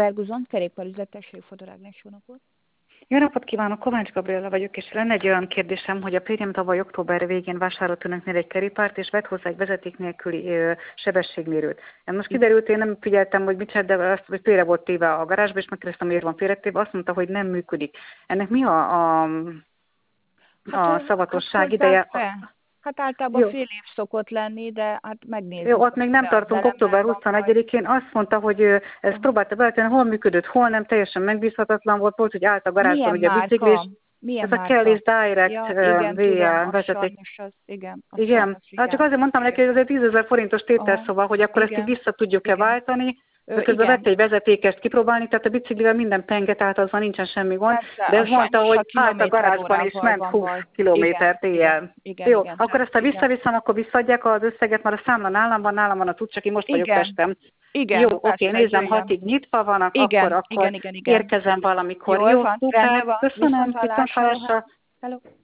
Berguzon, kerékpárüzlet, tessék, Fodor Ágnes, jó napot. Jó napot kívánok, Kovács Gabriella vagyok, és lenne egy olyan kérdésem, hogy a férjem tavaly október végén vásárolt önöknél egy kerékpárt, és vett hozzá egy vezeték nélküli sebességmérőt. Most kiderült, én nem figyeltem, hogy mit csinált, de azt, hogy félre volt téve a garázsba, és megkérdeztem, miért van félretéve, azt mondta, hogy nem működik. Ennek mi a szavatosság ideje? Hát általában fél év szokott lenni, de hát megnézzük. Jó, ott még nem tartunk, október 21-én azt mondta, hogy ezt próbálta beállítani, hol működött, hol nem, teljesen megbízhatatlan volt, hogy állt a garázsban, ugye a biciklés. Ez a Kelly's Direct VL vezeték. Igen. Hát csak azért mondtam neki, hogy azért 10 000 forintos tétel, szóval, hogy akkor ezt így vissza tudjuk-e váltani. De közben vett egy vezetékest kipróbálni, tehát a biciklivel minden penge, tehát azon nincsen semmi gond. De ez mondta, hogy állt a garázsban és ment 20 kilométert éjjel. Jó, akkor ezt ha visszaviszem, akkor visszaadják az összeget, mert a számla nálam van a cucc, csak én most vagyok Pestem. Igen, jó, oké, nézem, 6-ig nyitva vannak, akkor érkezem valamikor. Jó, szuper, köszönöm, viszontlátásra.